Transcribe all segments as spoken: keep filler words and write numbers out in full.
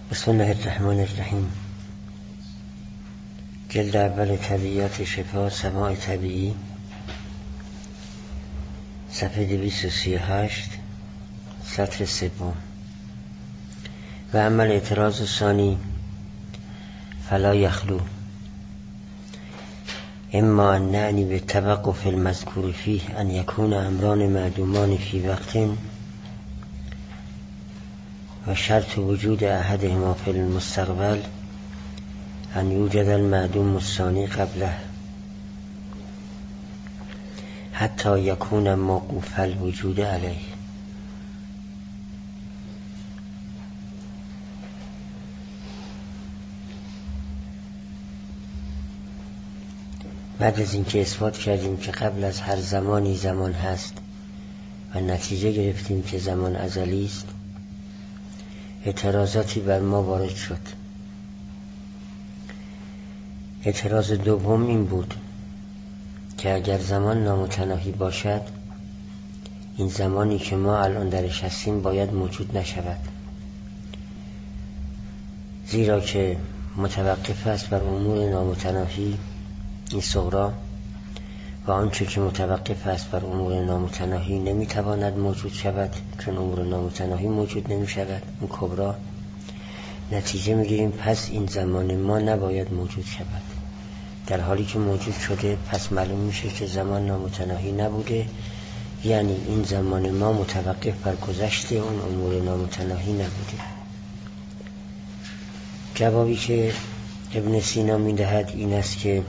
بسم الله الرحمن الرحیم. جلد اول طبیعیات شفا سماع طبیعی، صفحه دویست و سی و هشت، سطر سوم. و اما اعتراض ثانی فلا یخلو اما ان نعنی به توقف المذکور فیه ان یکون امران معدومان فی وقت و شرط وجود احدهما فی المستقبل ان یوجد المعدوم الثانی قبله حتی یکون موقوف الوجود علیه. بعد از اینکه اثبات کردیم که قبل از هر زمانی زمان هست و نتیجه گرفتیم که زمان ازلی است، اعتراضاتی بر ما وارد شد. اعتراض دوم این بود که اگر زمان نامتناهی باشد، این زمانی که ما الان درش هستیم باید موجود نشود، زیرا که متوقف است بر امور نامتناهی این صغرا و آنچه که متوقف است بر امور نامتناهی نمیتواند موجود شود، چون امور نامتناهی موجود نمی شود این کبرا. نتیجه میگیریم پس این زمان ما نباید موجود شود، در حالی که موجود شده پس معلوم میشه که زمان نامتناهی نبوده، یعنی این زمان ما متوقف بر گذشته اون امور نامتناهی نبوده. جوابی که ابن سینا میدهد این است که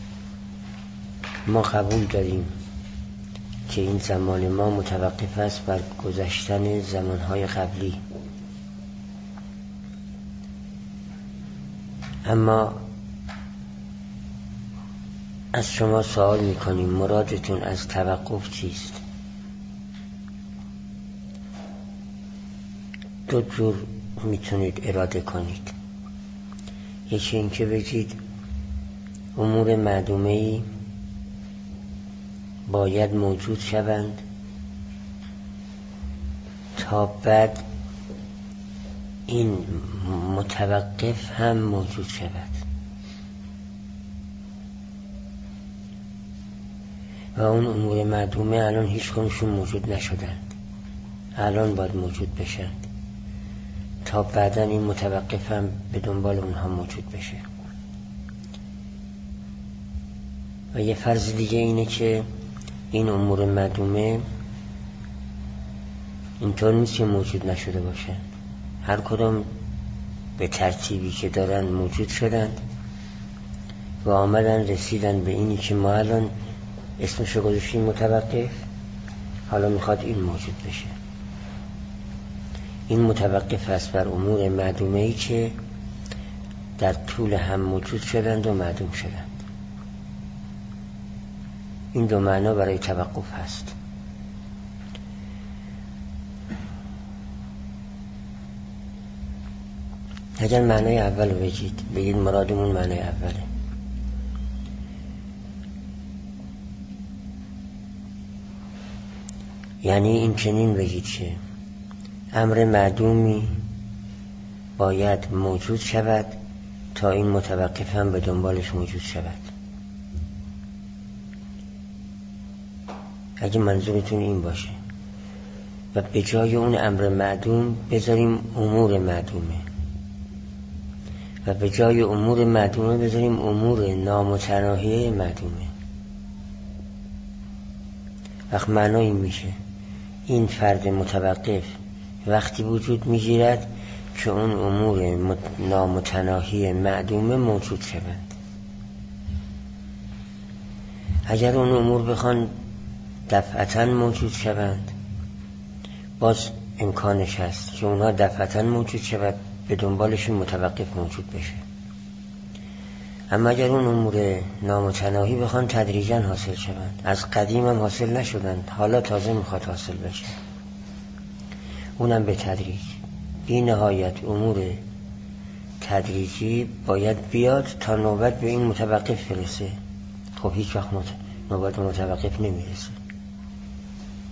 ما قبول داریم که این زمان ما متوقف است بر گذشتن زمانهای قبلی، اما از شما سوال میکنیم مرادتون از توقف چیست؟ دو جور میتونید اراده کنید. یکی این که بگید امور معدومه‌ای باید موجود شوند تا بعد این متوقف هم موجود شود، و اون امور معدومه الان هیچ کنشون موجود نشدند، الان باید موجود بشند تا بعدا این متوقف هم به دنبال اونها موجود بشه. و یه فرض دیگه اینه که این امور معدومه اینطور نیست که موجود نشده باشن، هر کدام به ترتیبی که دارن موجود شدند و آمدن رسیدن به اینی که ما الان اسمشو گذاشتیم متوقف، حالا میخواد این موجود بشه. این متوقف است بر امور معدومه‌ای که در طول هم موجود شدند و معدوم شدند. این دو معنا برای توقف هست. اگر معنای اول رو بگید بگید مرادمون معنای اوله. یعنی این چنین بگید که امر معدومی باید موجود شود تا این متوقف هم به دنبالش موجود شود. اگه منظورتون این باشه و به جای اون امر معدوم بذاریم امور معدومه و به جای امور معدومه بذاریم امور نامتناهی معدومه، وقت معنا این میشه این فرد متوقف وقتی وجود میگیرد که اون امور نامتناهی معدومه موجود شوند. اگر اون امور بخوان دفعتاً موجود شوند باز امکانش هست که اونها دفعتاً موجود شود به دنبالشون متوقف موجود بشه. اما اگر اون امور نامتناهی بخوان تدریجاً حاصل شوند، از قدیم هم حاصل نشدند، حالا تازه میخواد حاصل بشه، اونم به تدریج، بی نهایت امور تدریجی باید بیاد تا نوبت به این متوقف برسه. خب هیچ وقت نوبت متوقف نمیرسه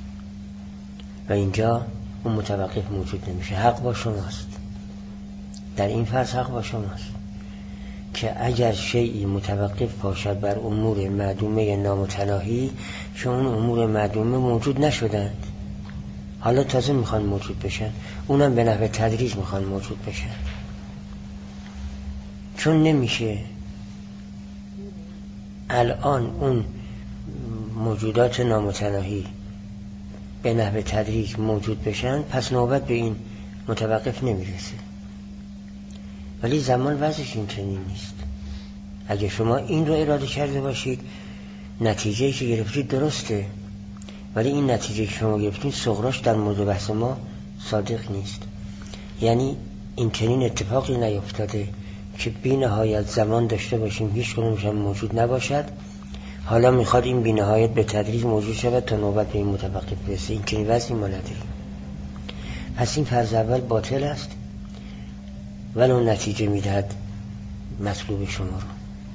و اینجا اون متوقف موجود نمیشه. حق با شماست، در این فرض حق با شماست که اگر شیئی متوقف باشد بر امور معدومه نامتناهی، چون امور معدومه موجود نشدند، حالا تازه میخوان موجود بشن، اونم به نحو تدریج میخوان موجود بشن. چون نمیشه الان اون موجودات نامتناهی به نحو تدریج موجود بشن، پس نوبت به این متوقف نمیرسه. ولی زمان وضعش این چنین نیست. اگه شما این رو اراده کرده باشید، نتیجه‌ای که گرفتید درسته، ولی این نتیجه که شما گرفتید صغراش در مورد بحث ما صادق نیست. یعنی این چنین اتفاقی نیفتاده که بی نهایت زمان داشته باشیم هیچ کدومش هم موجود نباشد، حالا میخواد این بی نهایت به تدریج موجود شود تا نوبت به این متوقف برسه. این چنین وضعی ما نداریم. پس این فرض اول باطل است، ولو نتیجه میدهد مطلوب شما رو.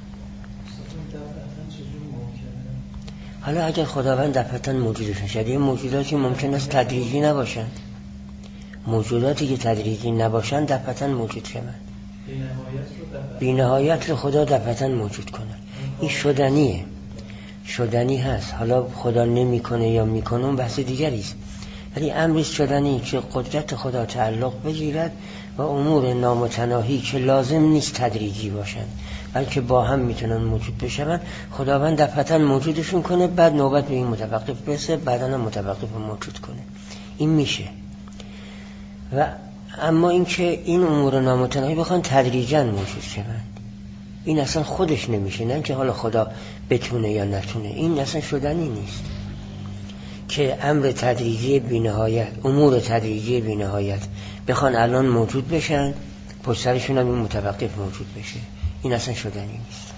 حالا اگر خداوند دفعتاً موجودشون شد، یه موجوداتی ممکن است تدریجی نباشند، موجوداتی که تدریجی نباشند دفعتاً موجود شوند، بی نهایت رو خدا دفعتاً موجود کنه. این شدنیه، شدنی هست. حالا خدا نمی کنه یا می کنه اون بحث دیگری است، ولی امری شدنی که قدرت خدا تعلق بگیرد و امور نامتناهی که لازم نیست تدریجی باشند بلکه با هم میتونن موجود بشن، خداوند دفعتاً موجودشون کنه، بعد نوبت به این متوقف برسه، بعداً هم متوقف موجود کنه. این میشه. و اما اینکه این امور نامتناهی بخوان تدریجاً موجود شوند، این اصلا خودش نمیشه. نه که حالا خدا بتونه یا نتونه، این اصلا شدنی نیست که امر تدریجی بی‌نهایت، امور تدریجی بی‌نهایت بخوان الان موجود بشن، پشت سرشون هم این متوقف موجود بشه. این اصلا شدنی نیست.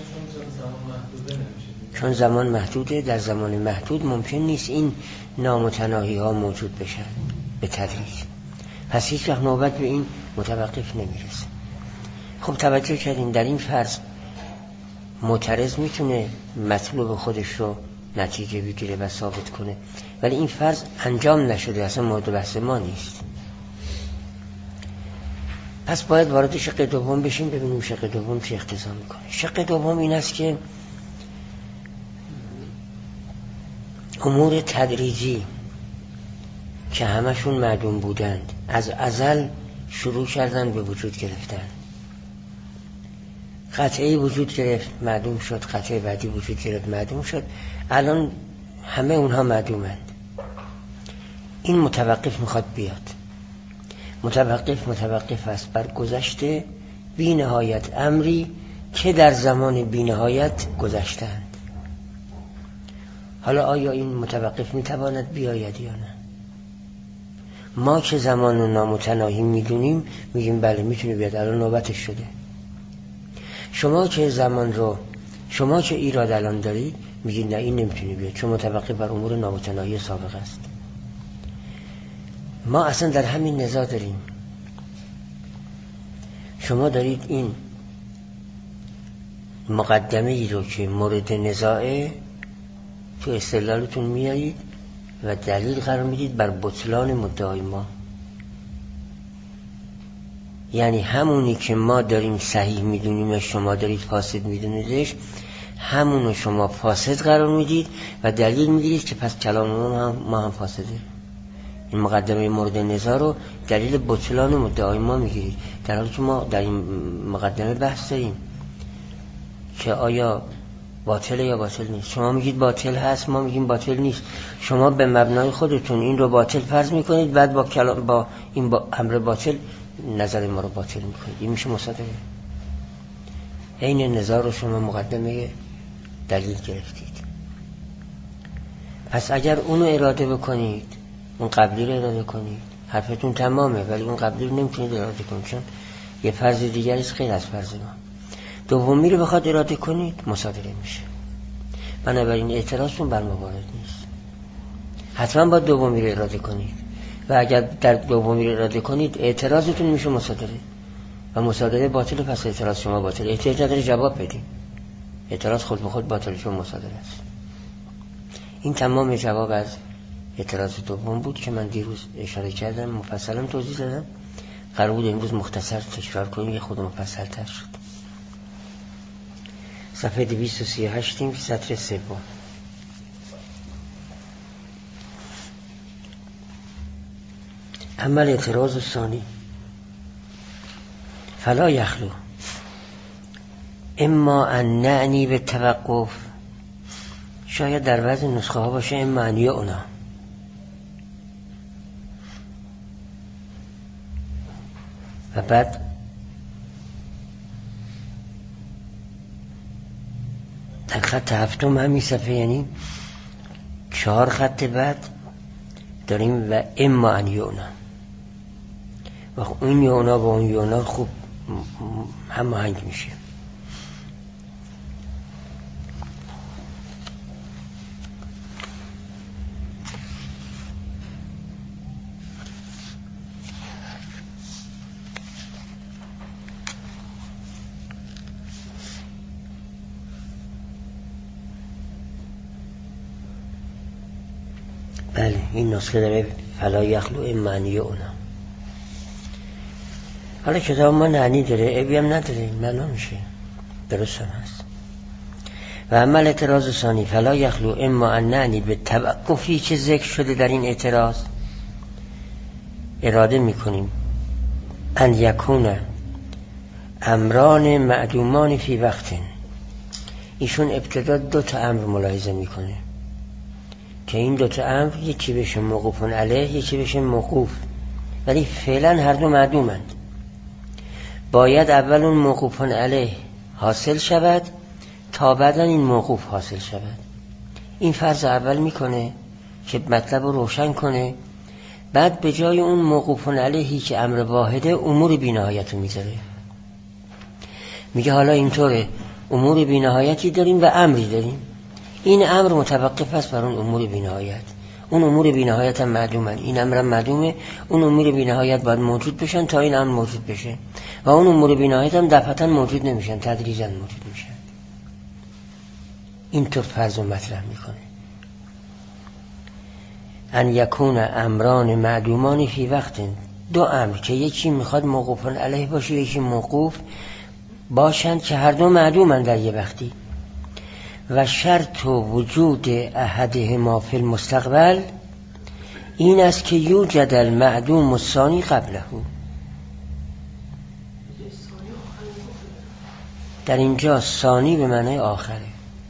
چون زمان محدوده، در زمان محدود ممکن نیست این نامتناهی ها موجود بشن به تدریج، پس هیچ وقت نوبت به این متوقف نمیرسه. خب توجه کردین در این فرض معترض میتونه مطلوب خودش رو نتیجه بگیره و ثابت کنه، ولی این فرض انجام نشده، اصلا مورد بحث ما نیست. پس باید وارد شق دوم بشیم، ببینیم شق دوم چه اقتضا میکنه. شق دوم این است که امور تدریجی که همشون معدوم بودند، از ازل شروع کردن به وجود گرفتن. قطعی وجود گرفت، معدوم شد، قطعی بعدی وجود گرفت، معدوم شد، الان همه اونها معدومند. این متوقف میخواد بیاد. متوقف متوقف است بر گذشته بی نهایت امری که در زمان بی نهایت گذشتند. حالا آیا این متوقف میتواند بیاید یا نه؟ ما که زمان و نامتناهی میدونیم میگیم بله میتونه بیاد، الان نوبتش شده. شما که زمان رو، شما که ایراد الان دارید میگید نه این نمیتونه بیاد چون متوقف بر امور نامتناهی سابق است. ما اصلا در همین نزاع داریم. شما دارید این مقدمه ای رو که مورد نزاعه تو استدلالتون میارید و دلیل قرار میدید بر بطلان مدعای ما. یعنی همونی که ما داریم صحیح میدونیم و شما دارید فاسد میدونیدش، همونو شما فاسد قرار میدید و دلیل میدید که پس کلام ما هم, ما هم فاسده. این مقدمه مورد نزاع رو دلیل بطلان مدعای ما میگیرید، در حالی که ما در این مقدمه بحث داریم که آیا باطل یا باطل نیست. شما میگید باطل هست، ما میگیم باطل نیست. شما به مبنای خودتون این رو باطل فرض میکنید، بعد با کلام با این با امر باطل نظر ما رو باطل میکنید. این میشه مصادره. این نزاع رو شما مقدمه دلیل گرفتید. پس اگر اونو اراده بکنید، اون قبلی رو اراده کنید، حرفتون تمامه، ولی اون قبلی رو نمیتونید اراده کنید چون یه فرض دیگری است غیر از فرض ما. دومی رو بخواد اراده کنید مصادره میشه. بنابراین اعتراضتون بر ما وارد نیست. حتما باید دومی رو اراده کنید و اگر در دومی رو اراده کنید اعتراضتون میشه مصادره و مصادره باطل، پس اعتراض شما باطل. احتیاج نداره جواب بدیم. اعتراض خود به خود باطل چون مصادره است. این تمام جواب از اعتراض دوم بود که من دیروز اشاره کردم، مفصلا توضیح دادم. قرار بود امروز مختصر تکرار کنیم، یه خود مفصل تر شد. صفحه دویست و سی و هشتیم، سطر سوم. اما الاعتراض ثانی فلا یخلو اما ان نعنی به توقف، شاید در بعضی نسخه ها باشه اما ان یعنا، و بعد در خط هفتم همین صفحه، یعنی چهار خط بعد داریم و اما ان یعنا، و اون یعنا با اون یعنا خوب هماهنگ میشه. بله این نسخه داره فلا یخلو اما ان یعنا. حالا کتاب ما نعنی داره، عیبی هم نداره، معنا میشه، درست هم هست. و اما اعتراض ثانی فلا یخلو اما ان نعنی به توقفی که ذکر شده در این اعتراض، اراده میکنیم ان یکون امران معدومان فی وقت. ایشون ابتدا دو تا امر ملاحظه میکنه که این دو تا امر یکی بشه موقوف علیه یکی بشه موقوف، ولی فعلا هر دو معدومند. باید اول اون موقوف علیه حاصل شود تا بعدا این موقوف حاصل شود. این فرض اول میکنه که مطلب رو روشن کنه، بعد به جای اون موقوف علیهی که امر واحده امور بی‌نهایت رو میذاره. میگه حالا اینطوره، امور بی‌نهایتی داریم و امری داریم، این امر متوقف است بر اون امور بی‌نهایت، اون امور بی‌نهایت هم معدومن، این امر هم معدومه، اون امور بی‌نهایت باید موجود بشن تا این امر موجود بشه، و اون امور بی‌نهایت هم دفعتا موجود نمیشن، تدریجا موجود میشن. اینطور فرض و مطرح میکنه ان یکون امران معدومان فی وقت، دو امر که یکی میخواد موقوف علیه باشه یکی موقوف باشند که هر دو معدومن در یه وقتی، و شرط وجود احدهما فی المستقبل این است که یوجد المعدوم الثانی قبله. در اینجا ثانی به معنی آخره،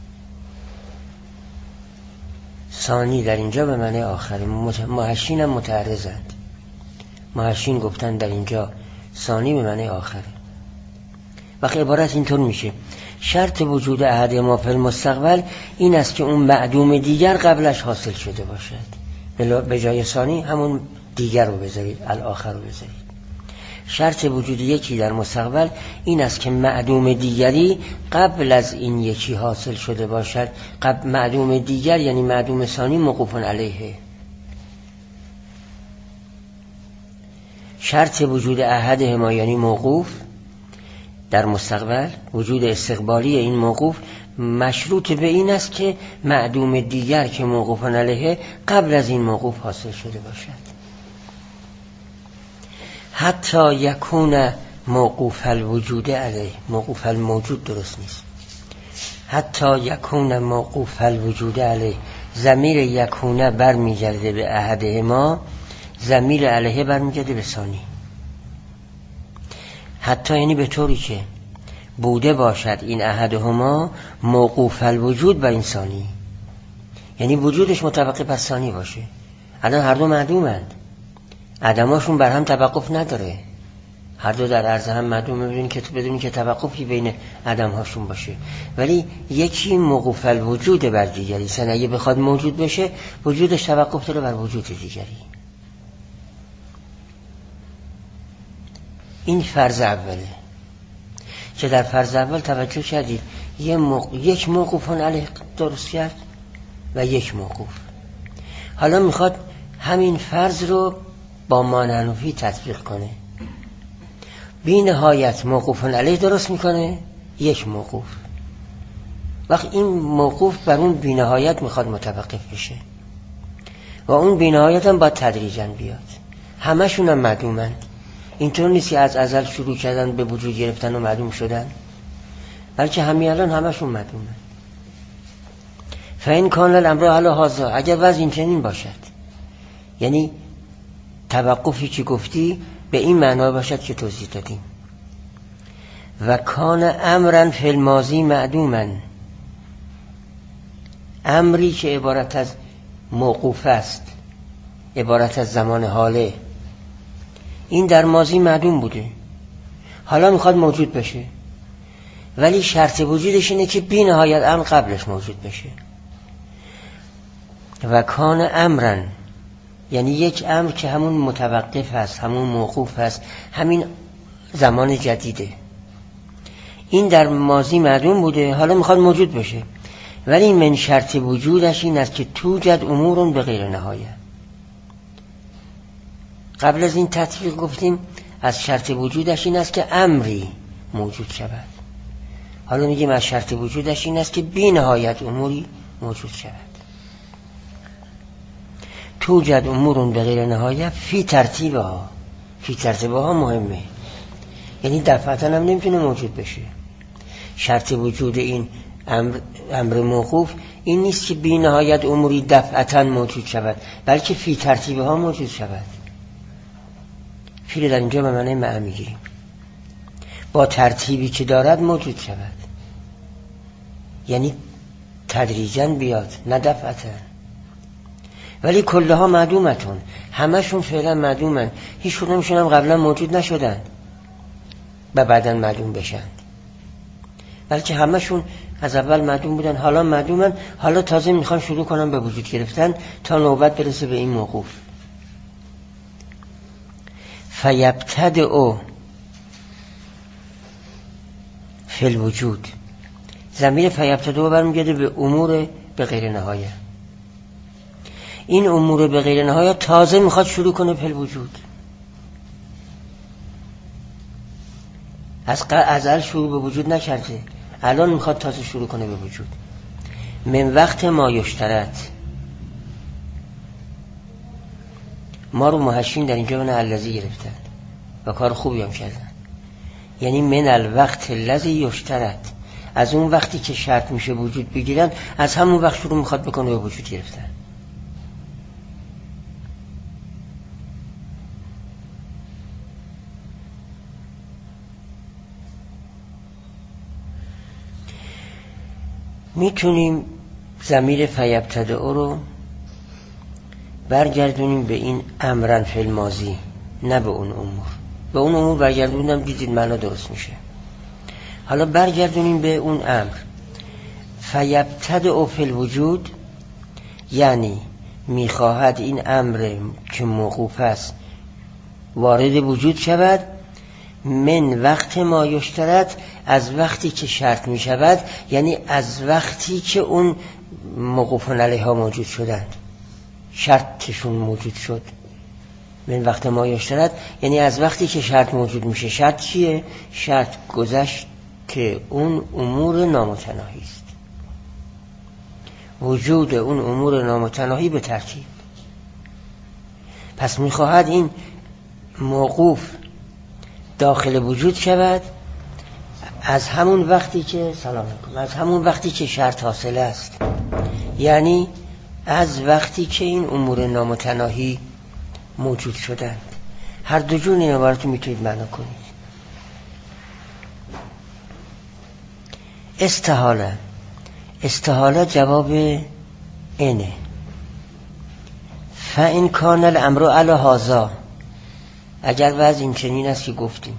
ثانی در اینجا به معنی آخره. محشین هم متعرضند، محشین گفتن در اینجا ثانی به معنی آخره. وقتی عبارت اینطور میشه شرط وجود احد ما فی المستقبل این است که اون معدوم دیگر قبلش حاصل شده باشد، به جای ثانی همون دیگر رو بذارید، الاخر رو بذارید. شرط وجود یکی در مستقبل این است که معدوم دیگری قبل از این یکی حاصل شده باشد. قبل معدوم دیگر یعنی معدوم ثانی موقوف علیه. شرط وجود احد ما یعنی موقوف در مستقبل، وجود استقبالی این موقوف مشروط به این است که معدوم دیگر که موقوف علیه قبل از این موقوف حاصل شده باشد. حتی یکون موقوف الوجود علیه، موقوف الموجود درست نیست، حتی یکون موقوف الوجود علیه، ضمیر یکونه بر میگرده به احدهما، ضمیر علیه بر میگرده به ثانی. حتی یعنی به طوری که بوده باشد این احدهما موقوف الوجود بر این ثانی، یعنی وجودش متوقف از ثانی باشه. الان هر دو معدومند، عدماشون بر هم توقف نداره، هر دو در عرض هم معدومه، بدونی که بدونی که توقفی بین عدم هاشون باشه، ولی یکی موقوف الوجود بر دیگری. سن اگه بخواد موجود بشه وجودش توقف داره بر وجود دیگری. این فرض اوله که در فرض اول توجه کردید یک موق... یک موقوف علیه درست کرد و یک موقوف. حالا میخواد همین فرض رو با مانحنفی تطبیق کنه، بی نهایت موقوف علیه درست میکنه یک موقوف. وقت این موقوف بر اون بی نهایت میخواد متوقف بشه و اون بی نهایت هم باید تدریجاً بیاد. همشون هم معدومند، اینطور نیست که از ازل شروع کردن به وجود گرفتن و معدوم شدن، بلکه همین الان همشون معدومه. فإن کان الامر علی هذا، اگر وضع این چنین باشد، یعنی توقفی که گفتی به این معنا باشد که توضیح دادیم. و کان امرا فی الماضی معدوما، امری که عبارت از موقوف است، عبارت از زمان حاله، این در ماضی معدوم بوده، حالا میخواد موجود بشه، ولی شرط وجودش اینه که بی نهایت امر قبلش موجود بشه. و کان امرا یعنی یک امر که همون متوقف هست، همون موقوف هست، همین زمان جدیده، این در ماضی معدوم بوده، حالا میخواد موجود بشه، ولی من شرط وجودش این است که توجد امور به غیر نهایه. قبل از این تطبیق گفتیم از شرط وجودش این است که امری موجود شود، حالا میگیم از شرط وجودش این است که بی نهایت اموری موجود شود. توجد امور به غیر نهایه فی ترتیبها، فی ترتیبها مهمه، یعنی دفعتا هم نمیتونه موجود بشه. شرط وجود این امر, امر موقوف این نیست که بی نهایت اموری دفعتا موجود شود، بلکه فی ترتیبها موجود شود. فی در اینجا به معنی مع میگیریم، با ترتیبی که دارد موجود شود، یعنی تدریجاً بیاد نه دفعتا. ولی کلها معدومتون، همشون فعلا معدومن، هیچ کدومشون هم قبلا موجود نشدن و بعداً معدوم بشن، بلکه همشون از اول معدوم بودن، حالا معدومن، حالا تازه میخوان شروع کنن به وجود گرفتن تا نوبت برسه به این موقوف. فیبتدئ فی الوجود، ضمیر فیبتدئ برمیگرده به امور به غیر نهایه. این امور به غیر نهایه تازه میخواد شروع کنه فی الوجود، از ازل شروع به وجود نکرده، الان میخواد تازه شروع کنه به وجود. من وقت ما یشترط، ما رو محشین در اینجا من الذی گرفتن و کار خوبی هم کردن، یعنی من الوقت الذی یشترط، از اون وقتی که شرط میشه وجود بگیرن، از همون وقت شروع میخواد بکنه به وجود گرفتن. میتونیم ضمیر فیبتدئ رو برگردونیم به این امرن فی الماضی، نه به اون امور. به اون امور برگردونیم دیدید معنا درست میشه. حالا برگردونیم به اون امر فیبتدئ فی الوجود، یعنی میخواهد این امر که موقوف است وارد وجود شود. من وقت ما یشترط، از وقتی که شرط می شود، یعنی از وقتی که اون موقوفون علیها موجود شدند، شرطشون موجود شد. من وقت ما یشترط یعنی از وقتی که شرط موجود میشه. شرط چیه؟ شرط گذشت که اون امور نامتناهی است، وجود اون امور نامتناهی به ترتیب. پس میخواهد این موقوف داخل وجود شود از همون وقتی که سلام علیکم از همون وقتی که شرط حاصل است، یعنی از وقتی که این امور نامتناهی موجود شدند. هر دو جور این عبارت رو میتونید معنا کنید. استحاله، استحاله جواب اینه. فإن کان الامر علی هذا، اگر وضع این چنین است که گفتیم،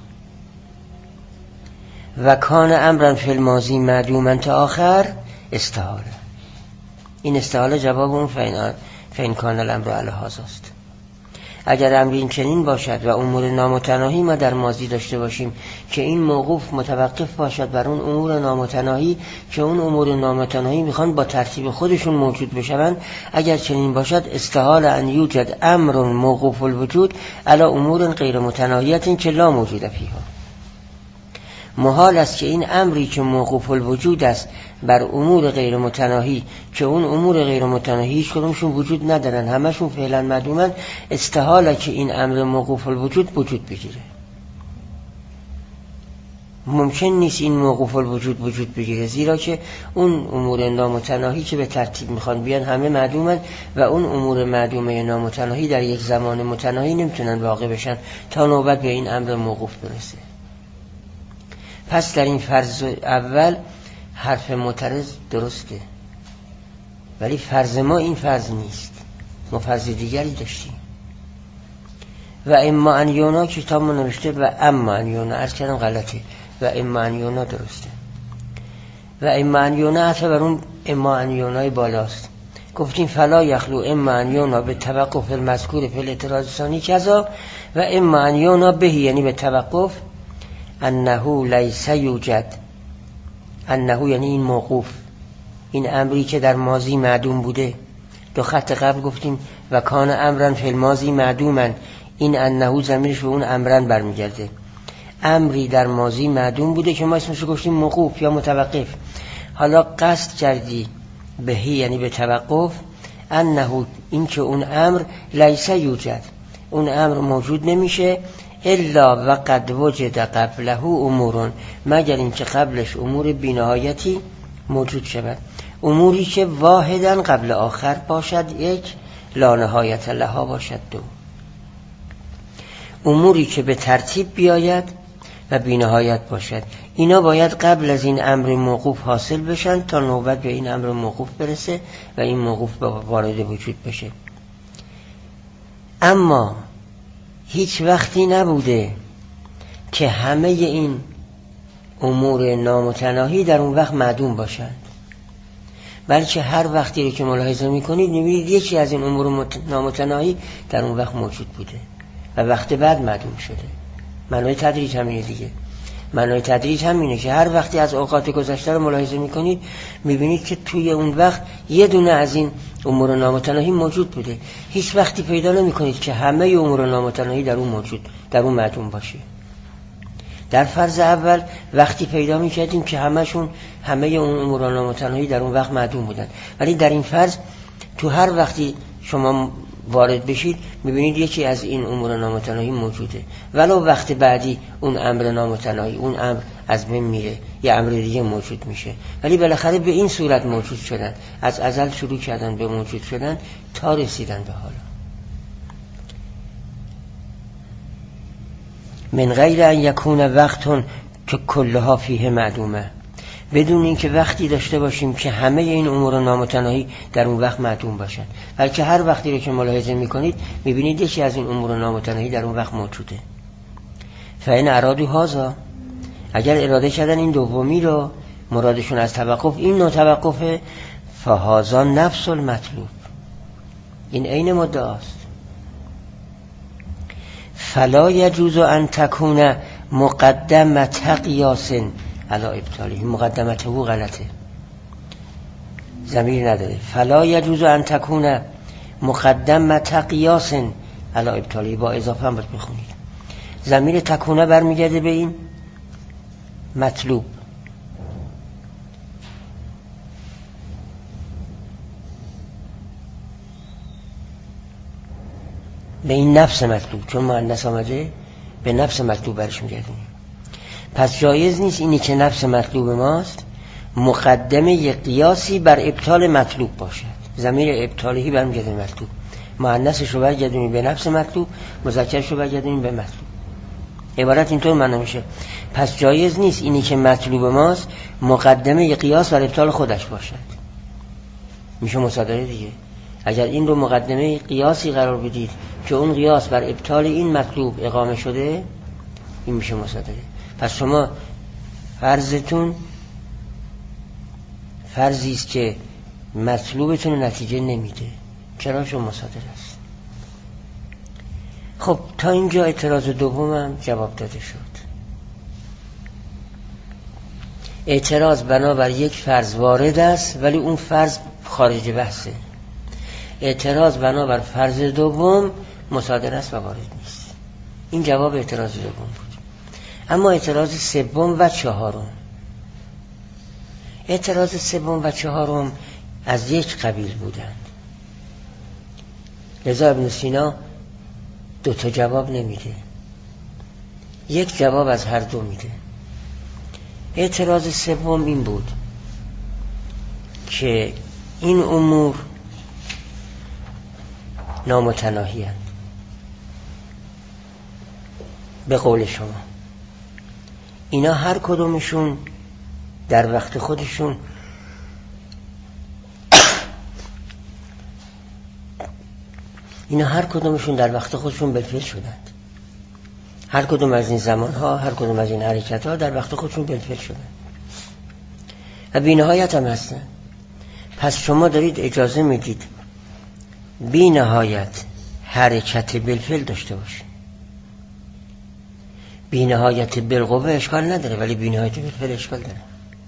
و کان امرا فی الماضی معدوما تا آخر، استحاله. این استحاله جواب اون فإن کان الامر علی هذا است. اگر امر این چنین باشد و امور نامتناهی ما در ماضی داشته باشیم که این موقوف متوقف باشد بر اون امور نامتناهی که اون امور نامتناهی میخوان با ترتیب خودشون موجود بشوند، اگر چنین باشد استحال ان یوجد امر موقوف الوجود علی امور غیر متناهیت که لا موجود فیها. محال است که این امری که موقوف الوجود است بر امور غیر متناهی که اون امور غیر متناهی هیچ کدومشون وجود ندارن، همشون فعلا معدومن، استحاله که این امر موقوف الوجود وجود بگیره. ممکن نیست این موقوف الوجود وجود بگیره، زیرا که اون امور نامتناهی که به ترتیب میخوان بیان همه معدومن و اون امور معدومه نامتناهی در یک زمان متناهی نمیتونن واقع بشن تا نوبت به این امر موقوف برسه. پس در این فرض اول حرف معترض درسته، ولی فرض ما این فرض نیست، ما فرض دیگری داشتیم. و اما ان یونا کتاب ما نوشته و اما ان یونا، عرض کردم غلطه، و اما ان یونا درسته. و اما ان یونا عطا بر اون اما ان یونای بالاست. گفتیم فلا یخلو اما ان یونا به توقف المذکور فی الاعتراض ثانی کذا و اما ان یونا به، یعنی به توقف انه لیس یوجد، انه یعنی این موقوف، این امری که در ماضی معدوم بوده. دو خط قبل گفتیم و کان امرن فی الماضی معدومن، این انه ضمیرش به اون امرن برمیگرده. امری در ماضی معدوم بوده که ما اسمش رو گفتیم موقوف یا متوقف. حالا قصد کردی بهی یعنی به توقف، انه این که اون امر لیس یوجد، اون امر موجود نمیشه الا و قد وجد قبله امورون، مگر این که قبلش امور بی‌نهایتی موجود شود، اموری که واحداً قبل آخر باشد یک، لا نهایت لها باشد دو، اموری که به ترتیب بیاید و بی‌نهایت باشد. اینا باید قبل از این امر موقوف حاصل بشن تا نوبت به این امر موقوف برسه و این موقوف وارد وجود بشه. اما هیچ وقتی نبوده که همه این امور نامتناهی در اون وقت معدوم باشند، بلکه هر وقتی رو که ملاحظه میکنید میبینید یکی از این امور نامتناهی در اون وقت موجود بوده و وقت بعد معدوم شده. معنای تدریج همینه دیگه. معنای تدریج همینه که هر وقتی از اوقات گذشته رو ملاحظه میکنید میبینید که توی اون وقت یه دونه از این امور نامتناهی موجود بوده. هیچ وقتی پیدا نمیکنید که همه امور نامتناهی در اون موجود، در اون معدوم باشه. در فرض اول وقتی پیدا میکردیم که همشون همه اون امور نامتناهی در اون وقت معدوم بودن، ولی در این فرض تو هر وقتی شما وارد بشید میبینید یکی از این امور نامتناهی موجوده، ولو وقت بعدی اون امر نامتناهی، اون امر از بین میره، یه امر دیگه موجود میشه، ولی بالاخره به این صورت موجود شدن، از ازل شروع کردن به موجود شدن تا رسیدن به حالا. من غیر ان یکون وقتون که کلها فیه معدومه، بدون اینکه وقتی داشته باشیم که همه این امور نامتناهی در اون وقت معدوم باشن، بلکه هر وقتی رو که ملاحظه میکنید میبینید یکی از این امور نامتناهی در اون وقت موجوده. فین ارادو هازا، اگر اراده کردن این دومی رو، مرادشون از توقف این نوع توقفه، فهازا نفس المطلوب، این عین مدعاست. فلا یجوز ان تکون مقدمه قیاس علی ابطاله، مقدمته او غلطه، ضمیر نداره. فلا یجوز ان تکون مقدمه قیاس علی ابطاله، با اضافه هم باید بخونید. ضمیر تکونه برمیگرده به این مطلوب، به این نفس مطلوب، چون مؤنث آمده به نفس مطلوب برش میگردیم. پس جایز نیست اینی که نفس مطلوب ماست مقدمه ی قیاسی بر ابطال مطلوب باشد. ضمیر ابطالهی برمیگرده مطلوب، مؤنثش رو برگردونیم به نفس مطلوب، مذکرش رو برگردونیم به مطلوب. عبارت اینطور معنی میشه. پس جایز نیست اینی که مطلوب ماست مقدمه ی قیاس بر ابطال خودش باشد، میشه مصادره دیگه. اگر این رو مقدمه قیاسی قرار بدید که اون قیاس بر ابطال این مطلوب اقامه شده، این میشه مصادره. پس شما فرضتون فرضی است که مطلوبتون نتیجه نمیده، چرا؟ شما مصادره است. خب تا اینجا اعتراض دومم جواب داده شد. اعتراض بنابر یک فرض وارد است ولی اون فرض خارج بحثه. اعتراض بنابر فرض دوم مصادره است و وارد نیست. این جواب اعتراض دوم بود. اما اعتراض سوم و چهارم، اعتراض سوم و چهارم از یک قبیل بودند، لذا ابن سینا دو تا جواب نمیده، یک جواب از هر دو میده. اعتراض سوم این بود که این امور نامتناهی هستند. به قول شما اینا هر کدومشون در وقت خودشون اینا هر کدومشون در وقت خودشون بالفعل شدند. هر کدوم از این زمانها، هر کدوم از این حرکتها در وقت خودشون بالفعل شدند و بی نهایت هم هستن. پس شما دارید اجازه میدید بی نهایت حرکت بالفعل داشته باشید. بی نهایت بالقوه اشکال نداره، ولی بی نهایت بالفعل اشکال داره.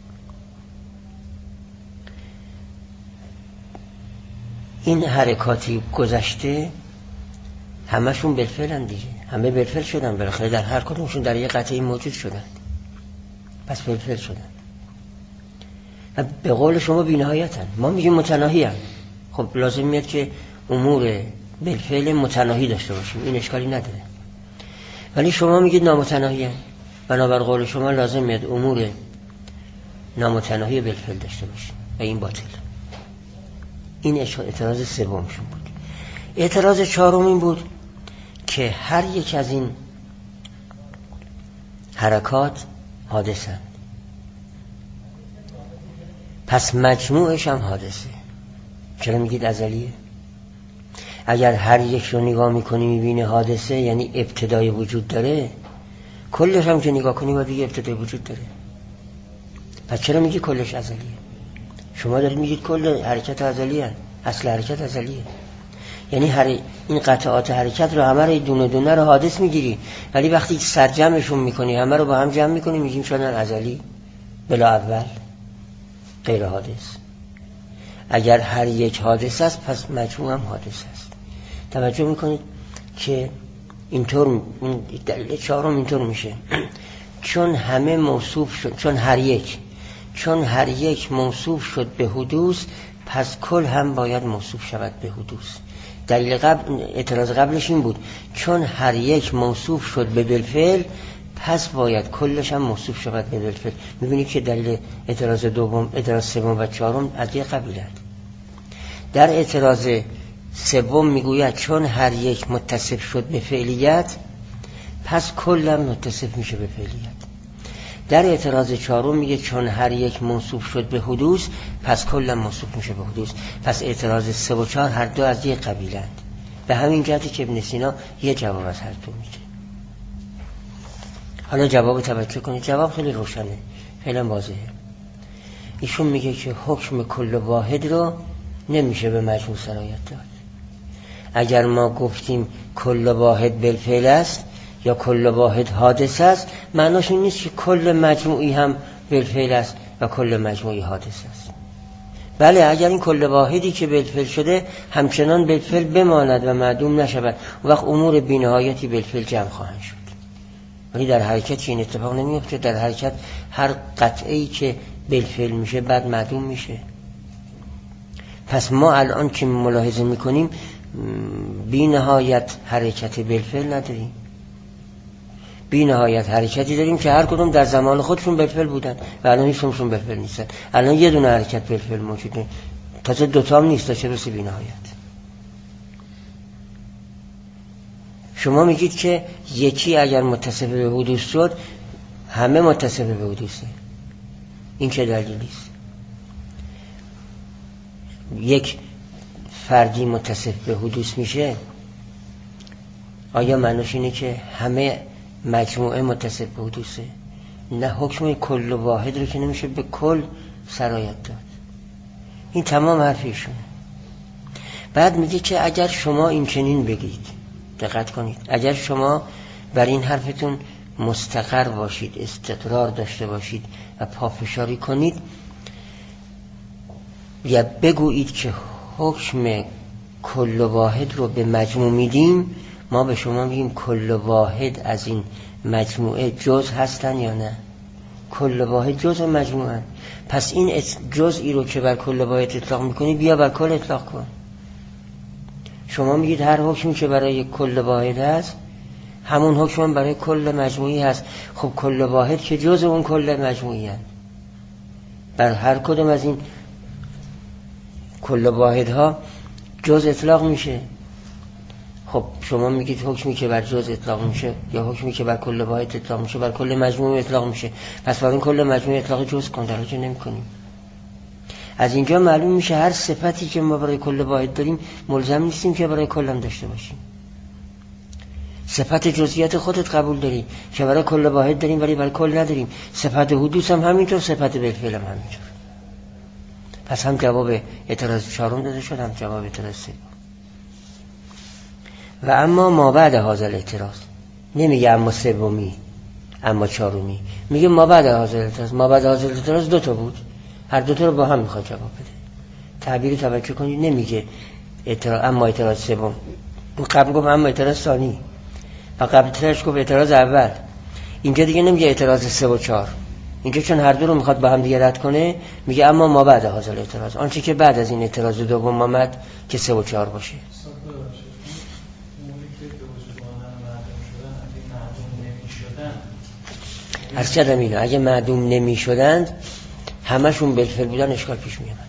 این حرکاتی گذشته همشون بالفعلن دیگه، همه بالفعل شدن، بالاخره در هر کدومشون در یه قطعی موجود شدن، پس بالفعل شدن و به قول شما بی نهایتن. ما میگیم متناهی هن. خب لازم میاد که امور بالفعل متناهی داشته باشیم، این اشکالی نداره، ولی شما میگید نامتناهی هن. بنابر قول شما لازم میاد امور نامتناهی بالفعل داشته باشیم و این باطل. این اعتراض سومشون بود. اعتراض چهارم این بود که هر یک از این حرکات حادثند، پس مجموعش هم حادثه. چرا میگید ازلیه؟ اگر هر یک رو نگاه میکنی میبینی حادثه، یعنی ابتدای وجود داره. کلش هم که نگاه کنی باید دیگه ابتدای وجود داره. پس چرا میگی کلش ازلیه؟ شما دارید میگید کل حرکت ازلیه، اصل حرکت ازلیه، یعنی هر این قطعات حرکت رو همه رو دونه دونه رو حادث میگیری، ولی وقتی سرجمعشون میکنی همه رو با هم جمع میکنی میگیم شدن ازلی بلا اول غیر حادث. اگر هر یک حادث است پس مجموع هم حادث است. توجه میکنید که اینطور دلیل چهارم اینطور میشه چون همه موصوف شد، چون هر یک چون هر یک موصوف شد به حدوث، پس کل هم باید موصوف شود به حدوث. دلیل قبل، اعتراض قبلش این بود چون هر یک موصوف شد به بالفعل، پس باید کلش هم موصوف شود به بالفعل. میبینید که دلیل اعتراض دوم، اعتراض سوم و چهارم از یک قبیلند. در اعتراض سوم میگوید چون هر یک متصف شد به فعلیت، پس کل هم متصف میشه به فعلیت. در اعتراض چهارم میگه چون هر یک موصوف شد به حدوث، پس کلا موصوف میشه به حدوث. پس اعتراض سه و چهار هر دو از یک قبیلند. به همین جهتی که ابن سینا یه جواب از هر دو میده. حالا جواب توجه کنید، جواب خیلی روشنه، خیلی واضحه. ایشون میگه که حکم کل واحد رو نمیشه به مجموع سرایت داد. اگر ما گفتیم کل واحد بالفعل است یا کل واحد حادث است، معناش این نیست که کل مجموعی هم بالفعل است و کل مجموعی حادث است. بله، اگر این کل واحدی که بالفعل شده همچنان بالفعل بماند و معدوم نشود، وقت امور بی‌نهایتی بالفعل جمع خواهند شد. ولی در حرکت این اتفاق نمیفته. در حرکت هر قطعه‌ای که بالفعل میشه بعد معدوم میشه. پس ما الان که ملاحظه میکنیم بی نهایت حرکت بالفعل نداریم، بی نهایت حرکتی داریم که هر کدوم در زمان خودشون بالفعل بودن و الان هیچشون بالفعل نیستن. الان یه دونه حرکت بالفعل موجوده، تازه دوتا هم نیست، چه برسه بی نهایت. شما میگید که یکی اگر متصف به حدوث شد همه متصف به حدوثه. این چه دلیلی است؟ یک فردی متصف به حدوث میشه، آیا معنیش اینه که همه مجموعه متصف به حدوثه؟ نه، حکم کل واحد رو که نمیشه به کل سرایت داد. این تمام حرفیشونه. بعد میگه که اگر شما این چنین بگید، دقت کنید، اگر شما بر این حرفتون مستقر باشید، استقرار داشته باشید و پافشاری کنید، یا بگویید که حکم کل واحد رو به مجموع میدیم، ما به شما میگیم کل واحد از این مجموعه جزء هستن یا نه؟ کل واحد جزء مجموعه. پس این جزئی رو که بر کل واحد اطلاق میکنی بیا بر کل اطلاق کن. شما میگید هر حکمی که برای کل واحد هست همون حکم برای کل مجموعی هست. خب کل واحد که جز اون کل مجموعی هست. بر هر کدوم از این کل واحدها جز اطلاق میشه. خب شما میگید حکمی که بر جز اطلاق میشه یا حکمی که بر کل واحد اطلاق میشه بر کل مجموعه اطلاق میشه، پس بر این کل مجموعه اطلاق جز کن، درجه نمی کنیم. از اینجا معلوم میشه هر صفتی که ما برای کل واحد داریم ملزم نیستیم که برای کل هم داشته باشیم. صفت جزئیات خودت قبول داری که برای کل واحد داریم ولی برای کل نداریم. صفت حدوث هم همینطور، صفت بالفعل هم همینطور. پس هم جواب اعتراض چهارم داده شد، هم جواب اعتراض سوم. و اما ما بعد هذا الاعتراض، نمیگه اما سومی اما چهارمی، میگه ما بعد هذا الاعتراض. ما بعد هذا الاعتراض دو تا بود، هر دو تا رو با هم میخواد جواب بده. تعبیر توجه کنید، نمیگه اعتراض اما اعتراض سوم، قبل گفت اما اعتراض ثانی و قبل ترش گفت اعتراض اول. اینجا دیگه نمیگه اعتراض سه و چهار، اینجا چون هر دو رو میخواد با هم دیگه رد کنه میگه اما ما بعد هذا الاعتراض، آنچه که بعد از این اعتراض دوم آمد که سه و چهار باشه. عرض کردم اینو، اگه معدوم نمی شدند همشون بالفعل بودن اشکال پیش می آمد.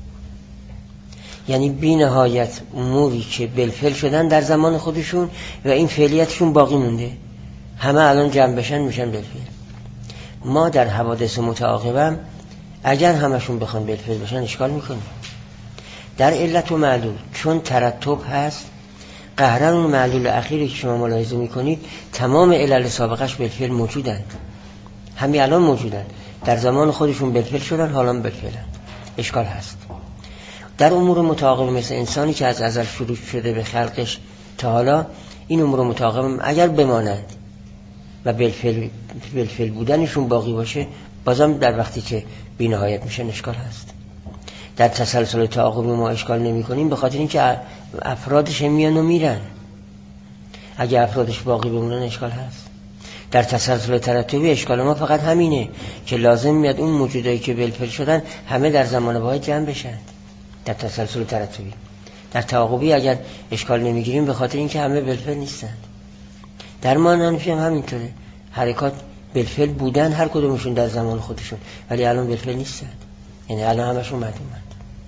یعنی بی نهایت اموری که بالفعل شدن در زمان خودشون و این فعلیتشون باقی مونده، همه الان جمع بشن میشن بالفعل. ما در حوادث متعاقبم اگر همشون بخوان بالفعل بشن اشکال میکنیم. در علت و معلول چون ترتب هست، قهرن اون معلول اخیری که شما ملاحظه میکنید تمام علل سابقش بالفعل موجودند، همین الان موجودند، در زمان خودشون بالفعل شدن، حالا بالفعلن، اشکال هست. در امور متعاقب مثل انسانی که از ازل شروع شده به خلقش تا حالا، این امور متعاقب اگر بمانند و بالفعل بالفعل بودنشون باقی باشه، بازم در وقتی که بی نهایت میشن اشکال هست. در تسلسل تعاقب ما اشکال نمی کنیم به خاطر اینکه افرادش میان و میرن. اگه افرادش باقی بمونن اشکال هست. در تسلسل ترتبی اشکال ما فقط همینه که لازم میاد اون موجودایی که بالفعل شدن همه در زمان واحد جمع بشن در تسلسل ترتبی. در تعاقبی اگر اشکال نمیگیریم به خاطر اینکه همه بالفعل نیستند. در مانعنفی هم همینطوره، حرکات بالفعل بودن هر کدومشون در زمان خودشون، ولی الان بالفعل نیستند، یعنی الان همشون معدومند.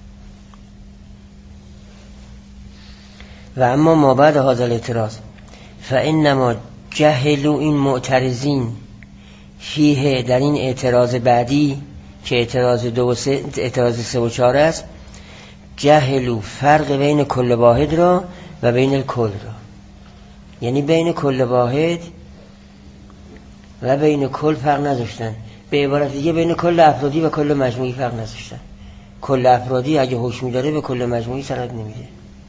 و اما ما بعد هذا الاعتراض فانما جهلوا این معترضین فیه، در این اعتراض بعدی که اعتراض دو و سه، اعتراض سه و چهار است، جهلوا فرق بین کل واحد را و بین الکل را، یعنی بین کل واحد و بین کل فرق نذاشتن. به عبارت دیگه بین کل افرادی و کل مجموعی فرق نذاشتن. کل افرادی اگه حکمی داره به کل مجموعی سند نمیده.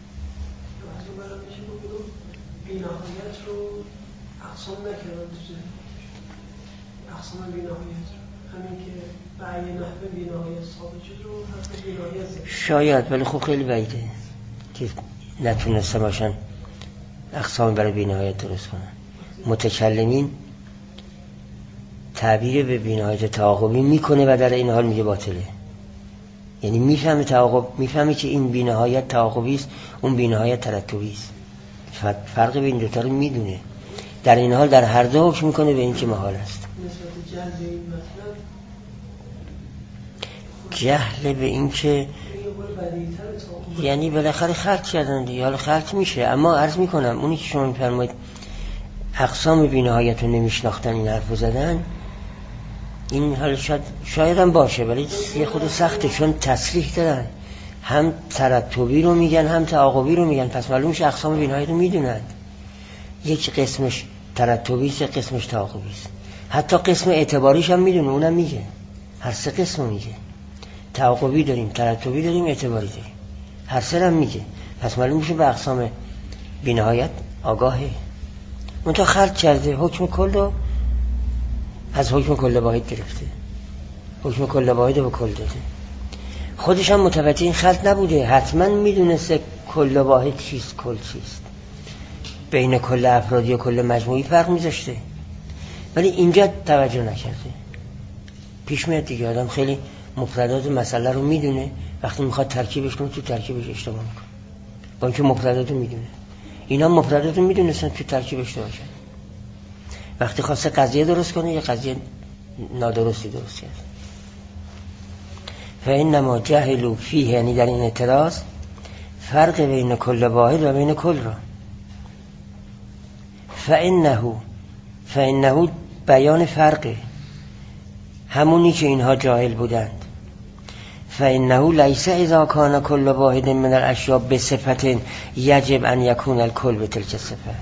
بینهایت رو اقسام نکردن تو اقسام بینهایت، همین که به این نحوه بینهایت ثابت شد رو حتی بینهایت زد. شاید، ولی خب خیلی بعیده که نتونسته باشن اقسام برای بینهایت درست کنن. متکلمین تعبیر به بینهایت تعاقبی میکنه و در این حال میگه باطله. یعنی میفهمه تعاقب، میفهمه که این بینهایت تعاقبی است، اون بینهایت ترتبی است. فرق بین دوتا رو میدونه، در این حال در هر دو حکم میکنه به این که محال است. جهل به این که یعنی بالاخره خلق کردن دیگه، حالا خلق میشه. اما عرض میکنم اونی که شما میفرمایید اقسام بینهایت رو نمیشناختن این حرف رو زدن، این حال شاید شاید هم باشه، ولی یه خود سخته، چون تصریح دارن، هم ترتبی رو میگن هم تعاقبی رو میگن، پس معلوم میشه اقسام بینهایت رو میدونن. یک قسمش ترتبی است، یک قسمش تعاقبی است. حتی قسم اعتباریش هم میدونه، اونم میگه، هر سه قسم رو میگه. تعاقبی داریم، ترتبی داریم، اعتباری داریم، هر سه هم میگه. پس معلوم میشه به اقسام بینهایت آگاهه. منتها خلق کرده، حکم کل رو از حکم کل واحد گرفته، حکم کل واحد رو به کل داده. خودش هم متوجه این خلق نبوده، حتما میدونسته کل واحد چیست، کل چیست، بین کل افرادی و کل مجموعی فرق میذاشته، ولی اینجا توجه نکرده. پیش میاد دیگه، آدم خیلی مفردات مسئله رو میدونه، وقتی میخواد ترکیبش کنه تو ترکیبش اشتباه میکنه، با اینکه مفردات رو میدونه. اینا مفردات رو میدونستن تو ترکیب اشتباه شد. وقتی خواسته قضیه درست کنه یه قضیه نادرستی درست کرد. فإنما جهلوا فیه، یعنی در این اعتراض فرق بین کل واحد و بین کل را. فإنه فإنه بیان فرقه، همونی که اینها جاهل بودند. فإنه لیس اذا کان کل واحد من الاشیاء بصفت یجب ان یکون الکل بتلک الصفه.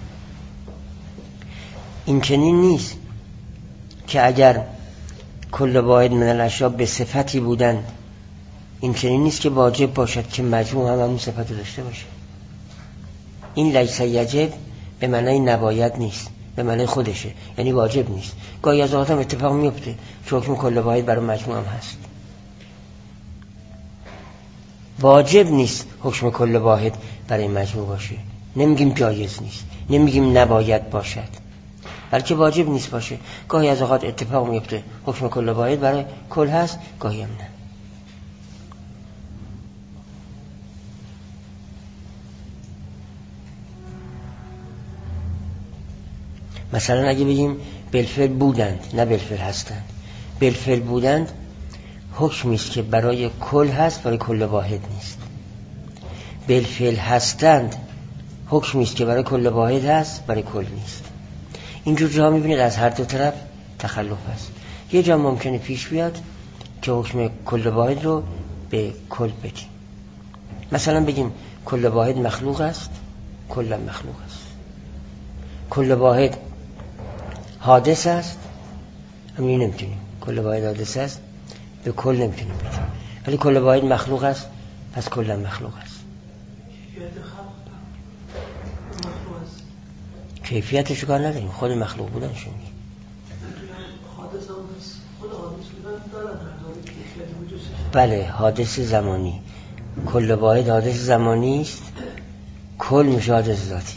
این چنین نیست که اگر کل واحد من الاشیاء به صفتی بودند، این چنین نیست که واجب باشد که مجموع هم همون صفت رو داشته باشه. این لیس یجب به معنی نباید نیست، به معنی خودشه، یعنی واجب نیست. گاهی از اوقات هم اتفاق میفته که حکم کل واحد برای مجموع هم هست. واجب نیست حکم کل واحد برای مجموع باشه. نمیگیم جایز نیست، نمیگیم نباید باشد، بلکه واجب نیست باشه. گاهی از اوقات اتفاق میفته حکم کل واحد برای کل هست، گاهی هم نه. مثلا اگه بگیم بالفعل بودند، نه بالفعل هستند. بالفعل بودند حکمی است که برای کل هست، برای کل واحد نیست. بالفعل هستند حکمی است که برای کل واحد هست، برای کل نیست. اینجور جا میبینید از هر دو طرف تخلف هست. یه جا ممکنه پیش بیاد که حکم کل واحد رو به کل بدیم. مثلا بگیم کل واحد مخلوق است، کل مخلوق است. کل واحد حادث است، همین نمیتونیم. کل واحد حادث است، به کل نمیتونیم بدیم. ولی کل واحد مخلوق است، پس کل مخلوق است. کیفیتش کار نداریم، خود مخلوق بودن شو میگیم. بله، حادث زمانی. کل واحد حادث زمانی است، کل میشه حادث ذاتی.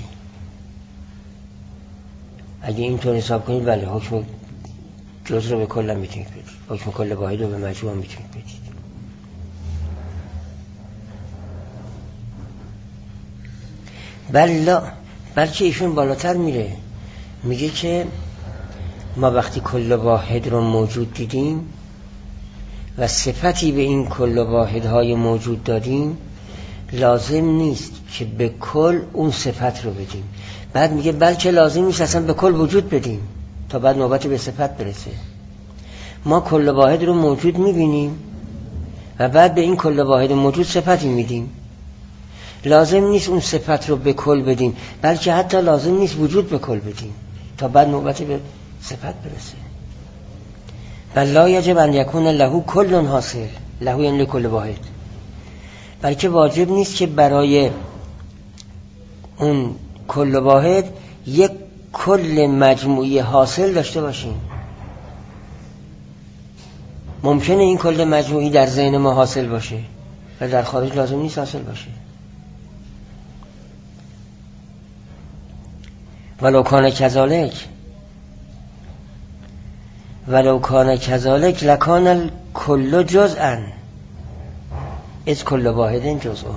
اگه اینطور حساب کنید بله، حکم جز رو به کل هم میتونید بدید، حکم کل واحد رو به مجموع هم میتونید بدید. بله، بلکه ایشون بالاتر میره، میگه که ما وقتی کل واحد رو موجود دیدیم و صفتی به این کل واحدهای موجود دادیم، لازم نیست که به کل اون صفت رو بدیم. بعد میگه بلکه لازم نیست اصلا به کل وجود بدیم تا بعد نوبت به صفت برسه. ما کل واحد رو موجود میبینیم و بعد به این کل واحد موجود صفتی میدیم. لازم نیست اون صفت رو به کل بدیم، بلکه حتی لازم نیست وجود به کل بدیم تا بعد نوبت به صفت برسه. بل لا یجب ان یکون له کل حاصل، له یعنی کل واحد. بلکه واجب نیست که برای اون کل واحد یک کل مجموعی حاصل داشته باشیم. ممکنه این کل مجموعی در ذهن ما حاصل باشه و در خارج لازم نیست حاصل باشه. ولو کان کذالک ولو کان کذالک لکان الکل جزءا از کل واحد جزء.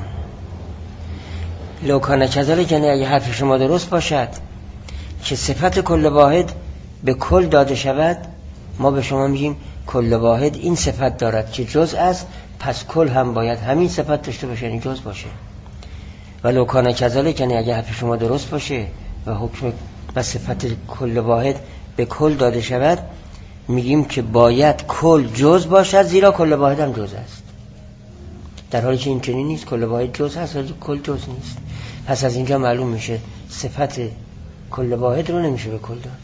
لو کان کذالک یعنی اگه حرف شما درست باشد که صفت کل واحد به کل داده شود، ما به شما میگیم کل واحد این صفت دارد که جزء است، پس کل هم باید همین صفت داشته باشه، یعنی جزء باشه. ولو کان کذالک یعنی اگه حرف شما درست باشه و حکم و صفت کل واحد به کل داده شود، میگیم که باید کل جزء باشد، زیرا کل واحد هم جزء است. در حالی که این چنین نیست، کل واحد جزء هست ولی کل جزء نیست. پس از اینجا معلوم میشه صفت کل واحد رو نمیشه به کل داد.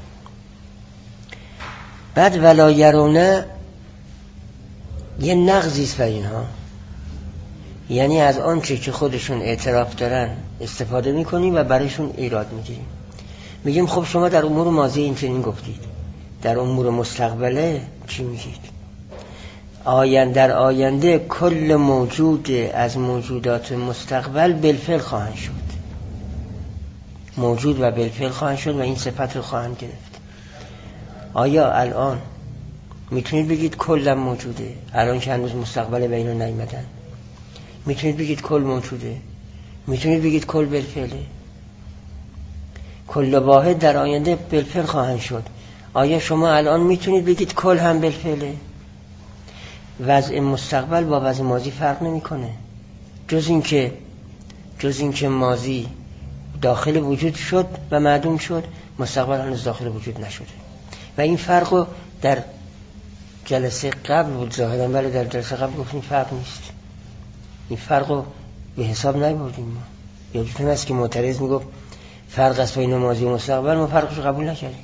بعد ولا یرونه یه نقضی است برای اینها، یعنی از آنچه که خودشون اعتراف دارن استفاده میکنیم و برایشون ایراد میگیریم. میگیم خب شما در امور ماضی این چنین گفتید، در امور مستقبله چی میگید؟ آینده در آینده کل موجود از موجودات مستقبل بالفعل خواهند شد، موجود و بالفعل خواهند شد و این صفت رو خواهند گرفت. آیا الان میتونید بگید کل موجوده؟ الان که هنوز مستقبل به اینو نیومدن میتونید بگید کل موجوده؟ میتونید بگید کل بالفعله؟ کل واحد در آینده بالفعل خواهند شد. آیا شما الان میتونید بگید کل هم بالفعله؟ وضع مستقبل با وضع ماضی فرق نمیکنه، جز اینکه جز اینکه ماضی داخل وجود شد و معدوم شد، مستقبل هنوز داخل وجود نشده. و این فرق رو در جلسه قبل بود ظاهرا، ولی در جلسه قبل گفتیم فرق نیست. این فرق رو به حساب نبردیم ما. یادتون هست که معترض میگفت فرق است بین ماضی و مستقبل، ما فرقش رو قبول نکردیم.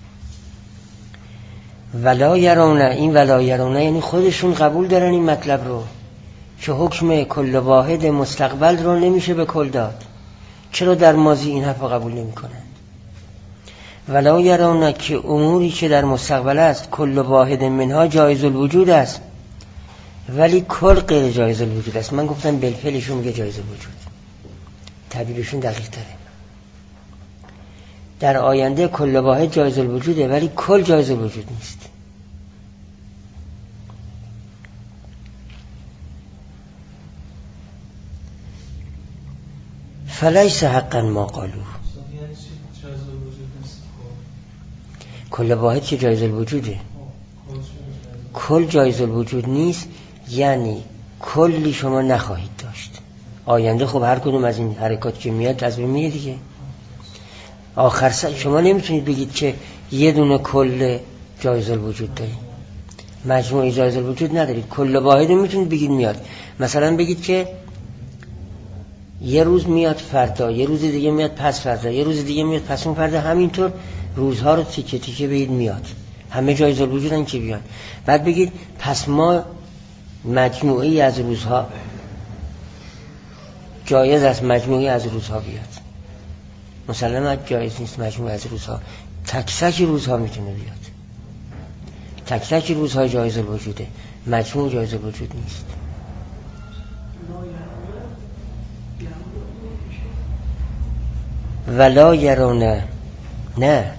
ولا یرونه، این ولا یرونه یعنی خودشون قبول دارن این مطلب رو که حکم کل واحد مستقبل رو نمیشه به کل داد. چرا در ماضی این حرف رو قبول نمی کنند؟ ولا یرونه که اموری که در مستقبل است کل واحد منها جایز الوجود است، ولی کل غیر جایز الوجود است. من گفتم بالفعلشون میگه جایز الوجود، تعبیرشون دقیق تره. در آینده کل واحد جایز الوجوده ولی کل جایز الوجود نیست. فلیس حقا ما قالو، کل واحد که جایز الوجوده، کل جایز الوجود نیست، یعنی کلی شما نخواهید داشت. آینده خب هر کدوم از این حرکات که میاد از بین میره دیگه. آخر سر شما نمیتونید بگید که یه دونه کل جایز الوجود دارید، مجموعه جایز الوجود ندارید. کل واحد میتونید بگید میاد. مثلا بگید که یه روز میاد فردا، یه روز دیگه میاد پس فردا، یه روز دیگه میاد پس اون فردا، همینطور روزها رو تیکه تیکه بگید میاد، همه جایز الوجودن که بیان. بعد بگید پس ما مجموعه از روزها جایز است مجموعه از روزها بیاد. مسلماً جایز نیست مجموعه از روزها، تک تک روزها میتونه بیاد، تک تک روزها جایز الوجوده، مجموع جایز الوجود نیست. ولا یرونه، نه،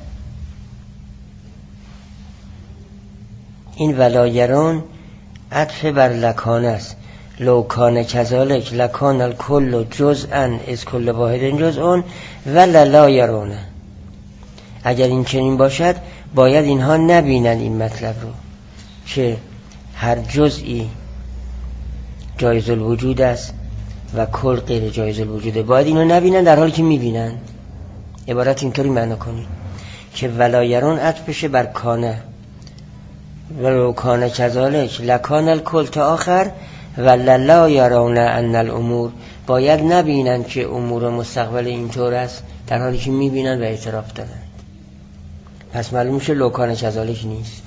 این ولا یرون عطف بر لکان است. لو کان کذالک لکان الکل جزءا از کل واحد جزء ولا لا یرونه. اگر این چنین باشد باید اینها نبینن این مطلب رو که هر جزئی جایز الوجود است و کل غیر جایز الوجوده. باید اینو نبینن در حالی که میبینن. عبارت اینطوری معنا کنید که ولا یرون عطف بشه بر کانه، ولو کان کذالک لکان الکل تا آخر، ولا لا یرون ان الامور، باید نبینن که امور مستقبل اینطور است در حالی که میبینن و اعتراف دارن. پس معلوم میشه لو کان کذالک نیست.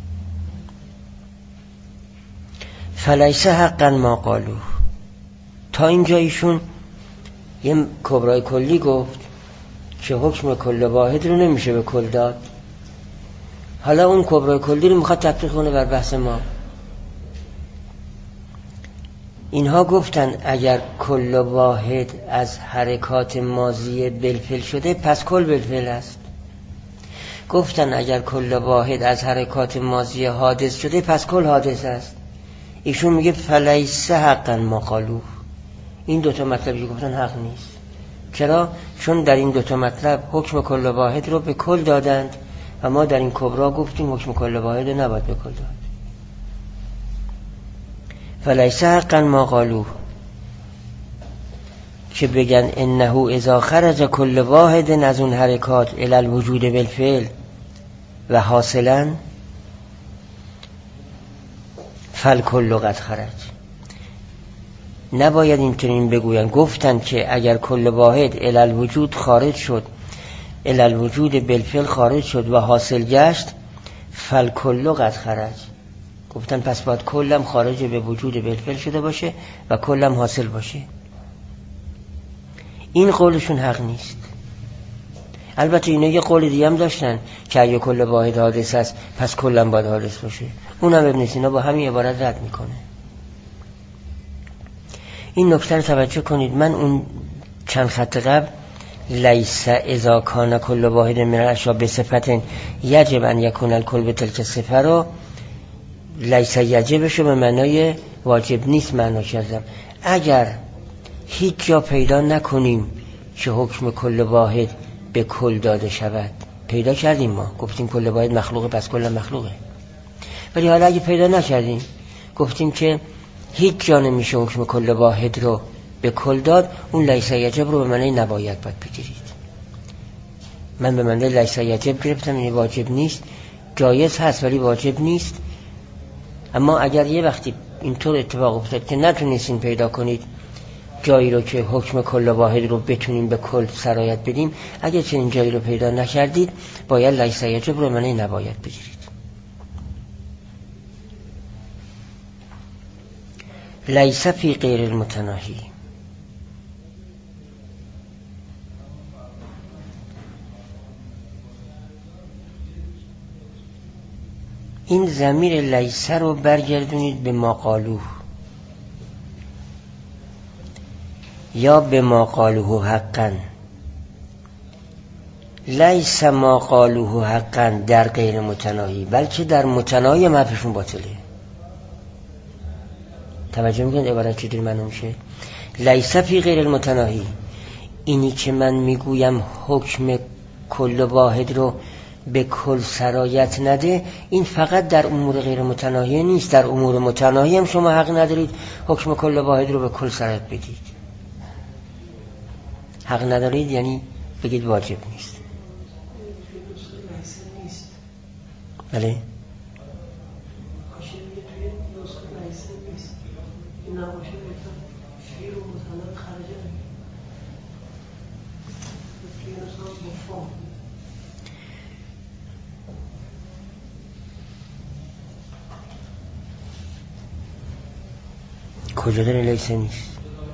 فلیس حقا ما قالو. تا اینجا ایشون یه کبرای کلی گفت که حکم کل واحد رو نمیشه به کل داد. حالا اون کبرای کلی رو میخواد تطبیق کنه بر بحث ما. اینها گفتن اگر کل واحد از حرکات ماضی بالفعل شده پس کل بالفعل است. گفتن اگر کل واحد از حرکات ماضی حادث شده پس کل حادث است. ایشون میگه فلیس حقا ما قالو. این دوتا مطلبی که گفتن حق نیست. چرا؟ چون در این دوتا مطلب حکم کل واحد رو به کل دادند و ما در این کبرا گفتیم حکم کل واحد نباید به کل داد. فلیس حقا ما قالو، که بگن انه اذا خرج کل واحد از اون حرکات الی الوجود بالفعل و حاصلا فالکل قد خرج. نباید اینطورین بگوین. گفتن که اگر کل واحد الی الوجود خارج شد، الی الوجود بالفعل خارج شد و حاصل گشت، فالکل قد خرج. گفتن پس باید کلم خارج به وجود بالفعل شده باشه و کلم حاصل باشه. این قولشون حق نیست. البته اینا یه قول دیگه هم داشتن که اگه کل واحد حادث است پس کلم باید حادث باشه. اونم ابن سینا با همین عبارت رد میکنه. این نکته رو توجه کنید. من اون چند خط قبل لیس اذا کان کل واحد من الاشیاء بصفت یجب ان یکون الکل به تلک صفه رو لیس یجبشو به معنای واجب نیست معنا کردم. اگر هیچ جا پیدا نکنیم که حکم کل واحد به کل داده شود پیدا کردیم. ما گفتیم کل واحد مخلوقه، پس کل مخلوقه. ولی حالا اگه پیدا نکردیم، گفتیم که هیچ جا نمیشه حکم کل واحد رو به کل داد، اون لیس یجب رو به معنی نباید باید بگیرید. من به معنی لیس یجب گرفتم، یعنی واجب نیست، جایز هست ولی واجب نیست. اما اگر یه وقتی اینطور اتفاق افتاد که نتونستین پیدا کنید جایی رو که حکم کل واحد رو بتونیم به کل سرایت بدیم، اگر چنین جایی رو پیدا نکردید، باید لیس یجب رو معنی نباید بگیرید. لیس فی غیر المتناهی، این ضمیر لیس رو برگردونید به ما قالوه یا به ما قالوه حقا. لیس ما قالوه حقا در غیر متناهی، بلکه در متناهی هم حرفشون باطله. توجه میکنید عبارت چجوری معلوم میشه؟ لیس فی غیر المتناهی، اینی که من میگویم حکم کل واحد رو به کل سرایت نده، این فقط در امور غیر متناهی نیست، در امور متناهی هم شما حق ندارید حکم کل واحد رو به کل سرایت بدید. حق ندارید یعنی بگید واجب نیست. بله؟ کجا داره لیسه نیست؟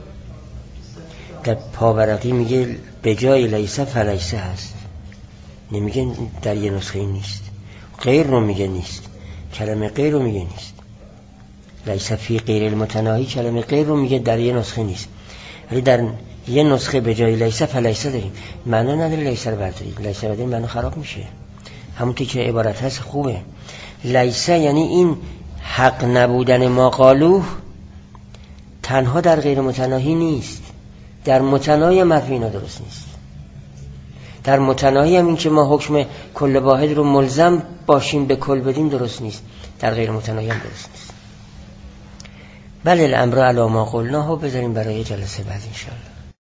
در پاورقی میگه به جای لیسه فلیسه هست، نمیگه در یه نسخه نیست. غیر رو میگه نیست، کلمه غیر رو میگه نیست. لیسه فی غیر المتناهی کلمه غیر رو میگه در یه نسخه نیست، ولی در یه نسخه به جای لیسه فلیسه داریم. معنا نداره لیسه رو بردارید، لیسه رو بردارید معنا خراب میشه. همونطور که عبارت هست خوبه. لیسه یعنی این حق نبودن ما قالوه تنها در غیر متناهی نیست، در متناهی هم حرف اینا درست نیست. در متناهی هم این که ما حکم کل واحد رو ملزم باشیم به کل بدیم درست نیست، در غیر متناهی هم درست نیست. بله الامر علی ما قلناه، بذاریم برای جلسه بعد انشاءالله.